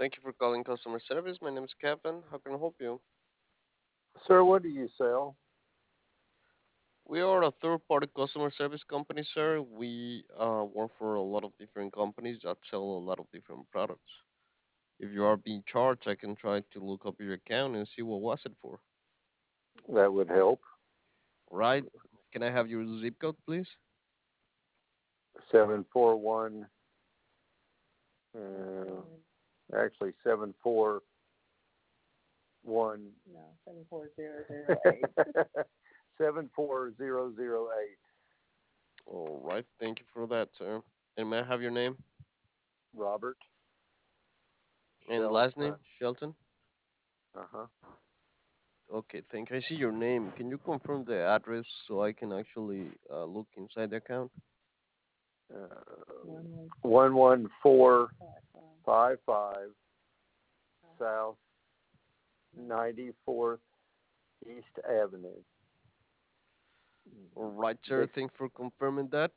Thank you for calling customer service. My name is Kevin. How can I help you? Sir, what do you sell? We are a third-party customer service company, sir. We work for a lot of different companies that sell a lot of different products. If you are being charged, I can try to look up your account and see what was it for. That would help. Right? Can I have your zip code, please? 741, uh, actually 741. No, 74008. 74008. All right. Thank you for that, sir. And may I have your name Robert and Shell. last name? Shelton? Uh-huh. Okay, thank you. I see your name. Can you confirm the address so I can actually look inside the account? Uh, 11455. 11455 South 94th East Avenue. All right, sir. Vic, Thanks for confirming that.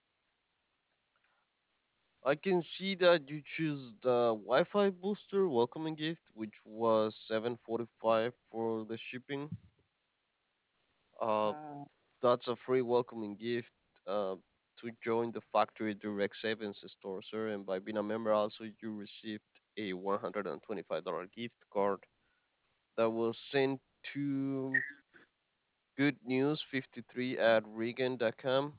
I can see that you choose the Wi-Fi booster welcoming gift, which was 745 for the shipping. Uh, Uh, that's a free welcoming gift uh, to join the factory direct savings store, sir. And by being a member, also you received a $125 gift card that was sent to Good News 53 at Regan.com,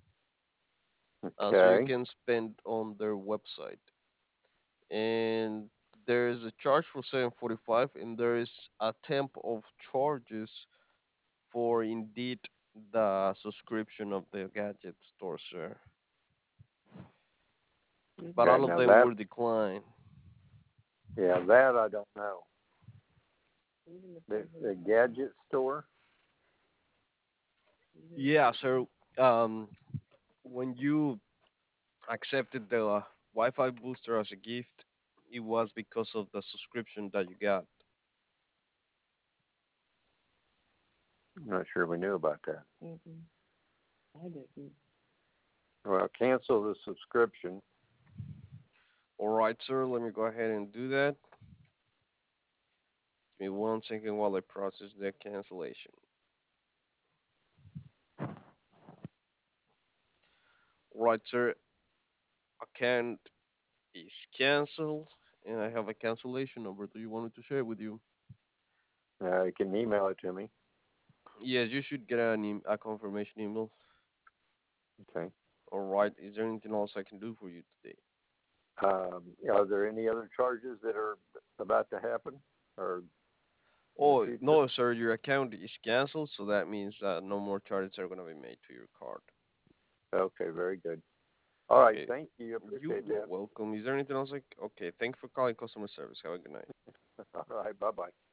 so you okay. can spend on their website. And there is a charge for 745, and there is a temp of charges for indeed the subscription of the gadget store, sir. But Okay. all of Now them that, were declined. yeah, that I don't know. even if The gadget store. Yeah, sir. Um, when you accepted the Wi-Fi booster as a gift, it was because of the subscription that you got. I'm not sure we knew about that. Mm-mm. I didn't. Well, cancel the subscription. All right, sir. Let me go ahead and do that. Give me 1 second while I process the cancellation. All right, sir. Account is canceled, and I have a cancellation number. Do you want me to share it with you? You can email it to me. Yes, you should get a confirmation email. Okay. All right. Is there anything else I can do for you today? Are there any other charges that are about to happen or in the Oh, future? no, sir. Your account is canceled, so that means that no more charges are going to be made to your card. Okay, very good. All right, Okay. thank you. You Appreciate are that. welcome. Is there anything else? Okay. Thanks for calling customer service. Have a good night. All right, bye bye.